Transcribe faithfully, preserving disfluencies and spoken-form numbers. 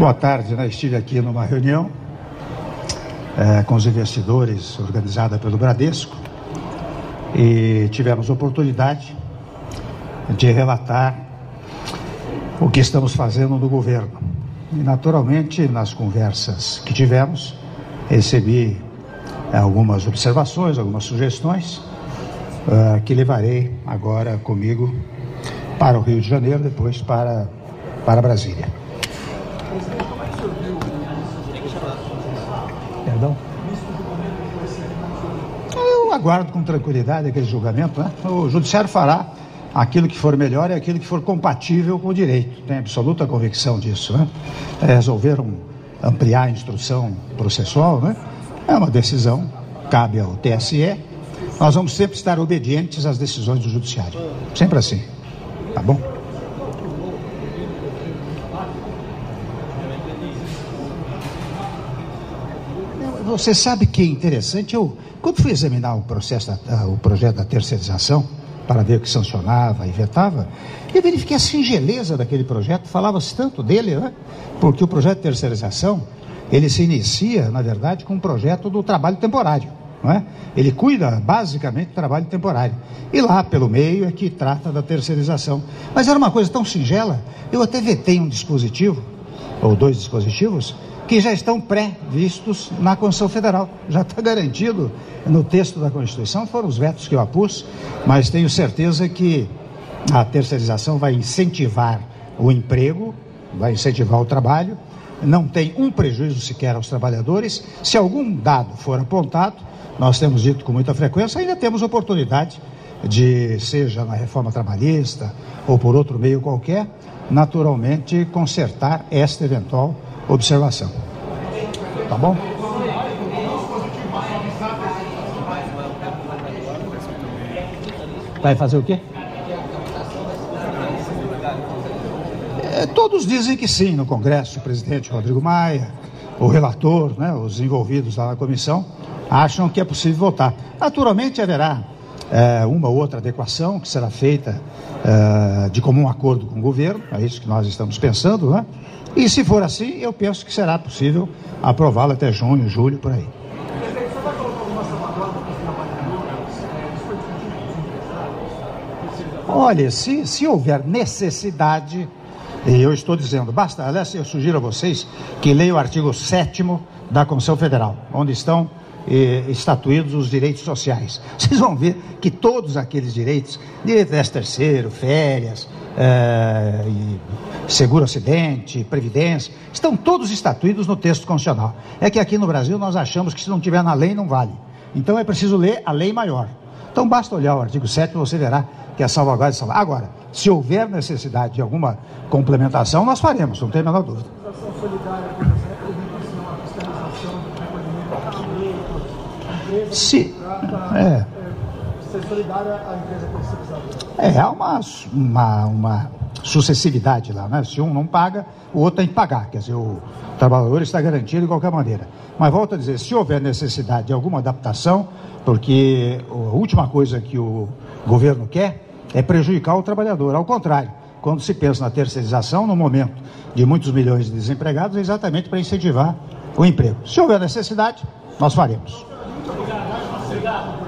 Boa tarde, né? Estive aqui numa reunião é, com os investidores organizada pelo Bradesco e tivemos oportunidade de relatar o que estamos fazendo no governo. E naturalmente, nas conversas que tivemos, recebi algumas observações, algumas sugestões uh, que levarei agora comigo para o Rio de Janeiro, depois para, para Brasília. Perdão? Eu aguardo com tranquilidade aquele julgamento, né? O judiciário fará aquilo que for melhor e aquilo que for compatível com o direito. Tenho absoluta convicção disso, né? Resolveram ampliar a instrução processual, né? É uma decisão, cabe ao T S E. Nós vamos sempre estar obedientes às decisões do judiciário. Sempre assim. Tá bom? Você sabe que é interessante, eu, quando fui examinar o processo, da, o projeto da terceirização, para ver o que sancionava e vetava, eu verifiquei a singeleza daquele projeto, falava-se tanto dele, né? Porque o projeto de terceirização, ele se inicia, na verdade, com um projeto do trabalho temporário, não é? Ele cuida, basicamente, do trabalho temporário. E lá, pelo meio, é que trata da terceirização. Mas era uma coisa tão singela, eu até vetei um dispositivo, ou dois dispositivos, que já estão pré-vistos na Constituição Federal. Já está garantido no texto da Constituição, foram os vetos que eu apus, mas tenho certeza que a terceirização vai incentivar o emprego, vai incentivar o trabalho, não tem um prejuízo sequer aos trabalhadores. Se algum dado for apontado, nós temos dito com muita frequência, ainda temos oportunidade de, seja na reforma trabalhista ou por outro meio qualquer, naturalmente consertar esta eventual observação. Tá bom? Vai fazer o quê? É, todos dizem que sim no Congresso. O presidente Rodrigo Maia, o relator, né, os envolvidos lá na comissão, acham que é possível votar. Naturalmente haverá é, uma ou outra adequação que será feita é, de comum acordo com o governo, é isso que nós estamos pensando, né? E se for assim, eu penso que será possível aprová-lo até junho, julho, por aí. Olha, se, se houver necessidade, e eu estou dizendo, basta, aliás, eu sugiro a vocês que leiam o artigo sétimo da Constituição Federal, onde estão eh, estatuídos os direitos sociais. Vocês vão ver que todos aqueles direitos, direito de décimo terceiro, férias, eh, e seguro acidente, previdência, estão todos estatuídos no texto constitucional. É que aqui no Brasil nós achamos que se não tiver na lei não vale. Então é preciso ler a lei maior. Então basta olhar o artigo sétimo, você verá que a salvaguarda é salvaguarda. Agora, se houver necessidade de alguma complementação, nós faremos, não tem a menor dúvida. Se, é, é, há uma, uma, uma sucessividade lá, né? Se um não paga, o outro tem que pagar, quer dizer, o trabalhador está garantido de qualquer maneira. Mas volto a dizer, se houver necessidade de alguma adaptação, porque a última coisa que o governo quer é prejudicar o trabalhador. Ao contrário, quando se pensa na terceirização, no momento de muitos milhões de desempregados, é exatamente para incentivar o emprego. Se houver necessidade, nós faremos. Obrigado. Obrigado.